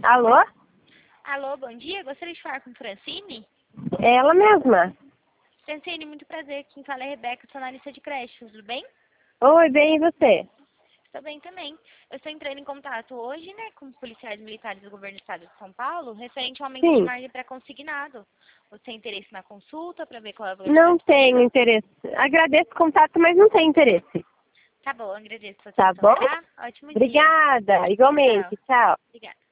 Alô? Alô, bom dia. Gostaria de falar com Francine? É ela mesma. Francine, muito prazer. Quem fala é Rebeca, sou analista de creche. Tudo bem? Oi, bem, e você? Estou bem também. Eu estou entrando em contato hoje, né, com os policiais militares do governo do estado de São Paulo, referente ao aumento de Sim. margem pré-consignado. Você tem interesse na consulta para ver qual é a Não velocidade tenho possível? interesse. Agradeço o contato, mas não tenho interesse. Tá bom, agradeço a sua Tá atenção, bom? tá? Ótimo dia. Obrigada. Tchau. Igualmente. Tchau. Obrigada.